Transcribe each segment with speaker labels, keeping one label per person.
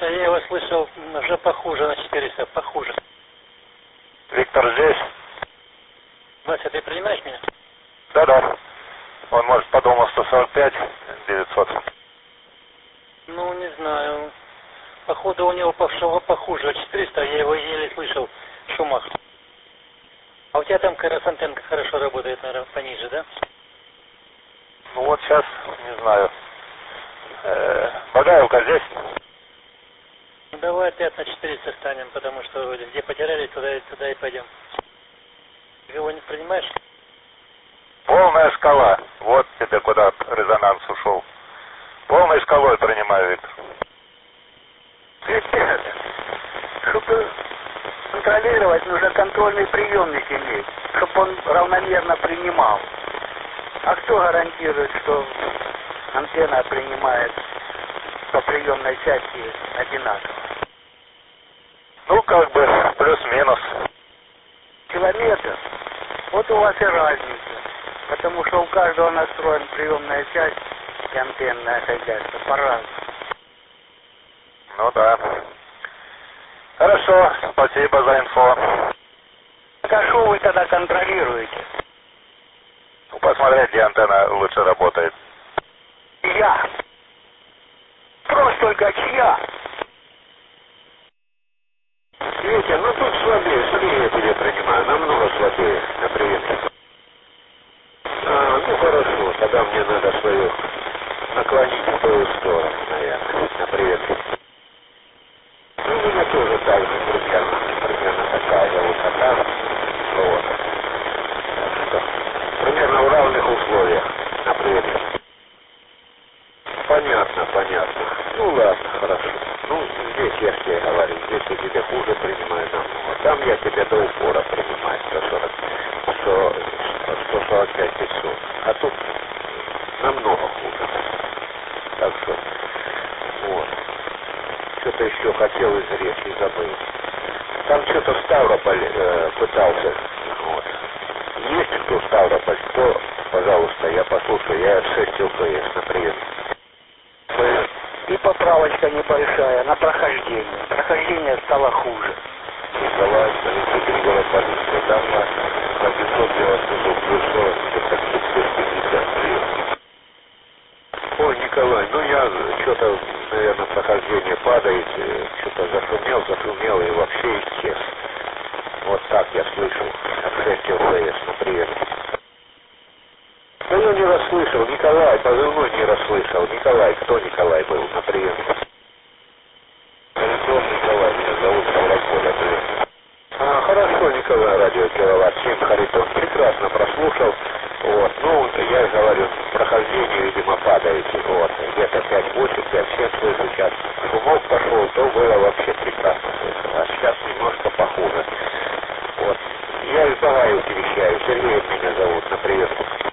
Speaker 1: 400, я его слышал уже похуже на 400, похуже.
Speaker 2: Виктор здесь?
Speaker 1: Вася, ты принимаешь меня?
Speaker 2: Да. Он может по дому 145, 900.
Speaker 1: Ну, не знаю. Походу у него пошло похуже. 400, я его еле слышал в шумах. А у тебя там как раз антенка хорошо работает, наверное, пониже, да?
Speaker 2: Ну вот сейчас, не знаю. Багаевка здесь?
Speaker 1: Ну, давай опять на 400 станем, потому что где потеряли, туда и пойдем. Ты его не принимаешь?
Speaker 2: Полная шкала. Вот тебе куда резонанс ушел. Полной шкалой принимаю, Виктор.
Speaker 3: Ребята, чтобы контролировать, нужно контрольный приемник иметь, чтобы он равномерно принимал. А кто гарантирует, что антенна принимает по приемной части одинаково?
Speaker 2: Ну, как бы, плюс-минус.
Speaker 3: Километр. Вот у вас и разница. Потому что у каждого настроен приемная часть и антенное хозяйство по-разному.
Speaker 2: Ну да. Хорошо, спасибо за инфо.
Speaker 3: Так а что вы тогда контролируете?
Speaker 2: Ну, посмотреть, где антенна лучше работает.
Speaker 3: Я. Вопрос только чья?
Speaker 4: Витя, ну тут слабее я тебе принимаю, намного слабее, например. Ну хорошо, тогда мне надо свою наклонить в твою сторону, наверное, например. Ну, у меня тоже так же, примерно такая же высота, вот. Так что, примерно в равных условиях, например. Понятно. Ну ладно, хорошо. Ну, здесь я же тебе говорю, здесь я тебе хуже принимаю намного. Там я тебя до упора принимаю, 145 500. А тут намного хуже. Так что, вот. Что-то еще хотел изрезать и забыл. Там что-то Ставрополь пытался. Вот. Есть кто Ставрополь, кто, пожалуйста, я послушаю, я 6 ЛПС, например.
Speaker 3: И поправочка небольшая на прохождение. Прохождение стало хуже.
Speaker 4: Николай, столица город Полинска, там на 590 плюс 40, это 550. Ой, Николай, ну я что-то, наверное, прохождение падает, что-то зашумел и вообще исчез. Вот так я слышал от 6 ЛПС, например. Ну я не расслышал, Николай, позывной не расслышал. Николай, кто Николай был, например? Харитон Николай, меня зовут Ставрополь, например. Хорошо, Николай, радио Киловатт 7, Харитон, прекрасно прослушал. Вот, ну, я говорю, прохождение, видимо, падаете, вот, где-то 5-8, 5-7 слышу сейчас. Шумок пошел, то было вообще прекрасно слышал, а сейчас немножко похуже. Вот, я из Багаевки вещаю, Сергей меня зовут, например.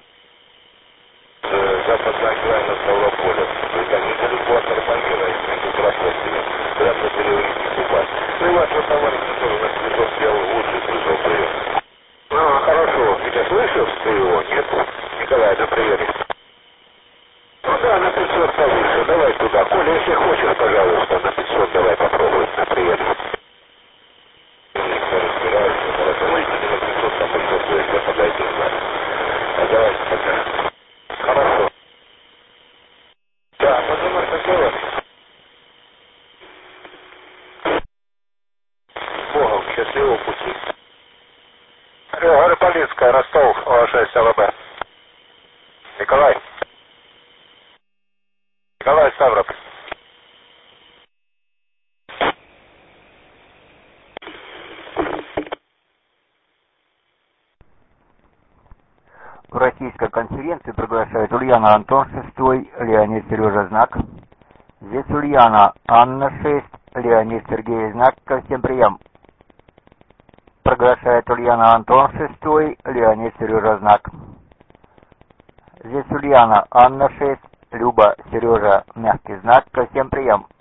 Speaker 4: Западная окраина Ставрополя. Это недалеко от Арбамира, между Красноселем. Здравствуйте, Леонид Кубань. Ну и вашего товарища тоже на снизу сделал лучший пришел привет. Хорошо. Тебя слышишь? Ты его? Нет? Николай, на приеме. Ну да, на 500 повыше. Давай туда. Коля, если хочешь, пожалуйста, на 500 давай попробуй на приеме. Разбираюсь. Хорошо. Выйдите на 500, там еще я подойду. Давай, пока. Хорошо. Да, позывной как делать? Богом, счастливого пути.
Speaker 2: Горы Полинская, Ростов, 6 ЛБ. Николай, Ставрополь.
Speaker 5: В российской конференции приглашают Ульяна Антон 6, Леонид Сережа Знак. Здесь Ульяна Анна 6, Леонид Сергей Знак. Ко всем прием. Приглашает Ульяна Антон 6, Леонид Сережа Знак. Здесь Ульяна Анна 6, Люба Сережа мягкий знак. Ко всем прием.